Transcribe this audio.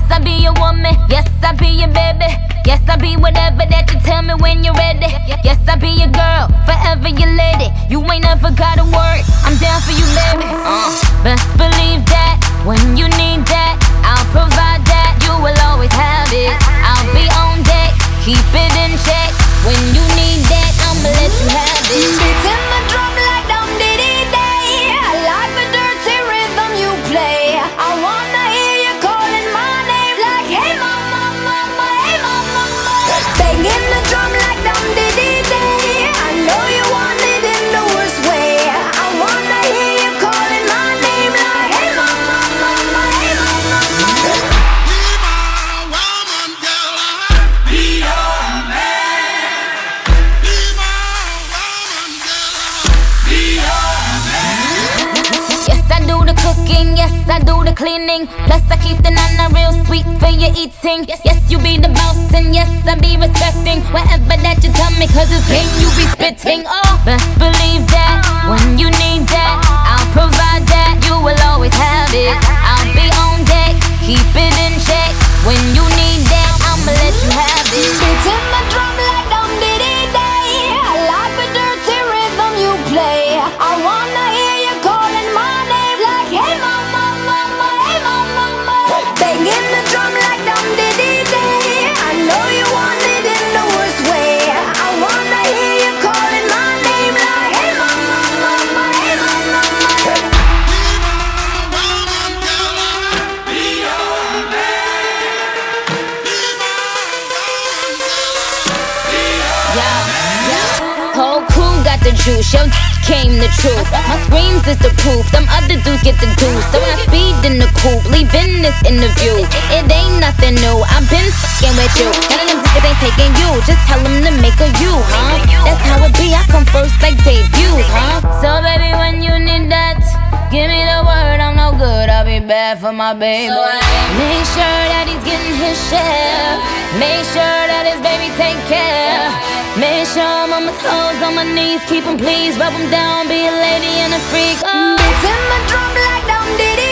I be your woman. Yes, I be your baby. Yes, I be whatever that you tell me when you're ready. Yes, I be your girl, forever your lady. You ain't never gotta worry, I'm down for you, baby. Best believe that when you need that, I'll provide that. You will always have it. I'll be on deck, keep it in check. When you need that, I'ma let you have it. Beating the drum like dum diddy day. I like the dirty rhythm you play. I wanna hear you calling my name like, hey mama, mama, hey mama, mama. Banging the drum like dum diddy day. I know you want it in the worst way. I wanna hear you calling my name like, hey mama, mama, hey mama, mama. Be my woman, girl. Be your man. Be my woman, girl. Be your man. Yes, I do the cooking, yes, I do the cleaning. Plus, I keep the nana real sweet for your eating. Yes, you be the boss, and yes, I be respecting whatever that you tell me, cause it's game you be spitting. Oh, best believe that when you need that, I'll provide that. You will always have it. I'll be on deck, keep it in check. When you need that, I'ma let you have it. Beating the drum like dum diddy day. I like the dirty rhythm you play. I wanna hear you calling my name like, hey mama, mama, hey mama, mama. Banging the drum like dum diddy day. I know you want it in the worst way. I wanna hear you calling my name like, hey mama, mama, hey mama, mama. Be my woman, girl. Be your man. Be my woman, girl. Be your Whole crew got the juice, yo came the truth. My screams is the proof, them other dudes get the deuce. So when I speed in the coupe, leaving this interview, it ain't nothing new, I've been fucking with you. None of them niggas ain't taking you, just tell them to make a you, huh? That's how it be, I come first like debuts, huh? So baby, when you need that, give me the word, I'm no good, I'll be bad for my baby. Make sure that he's getting his share. Make sure that his baby take care. Make sure I'm on my toes, on my knees, keep him please, rub him down, be a lady and a freak. Oh. Beating the drum like dum diddy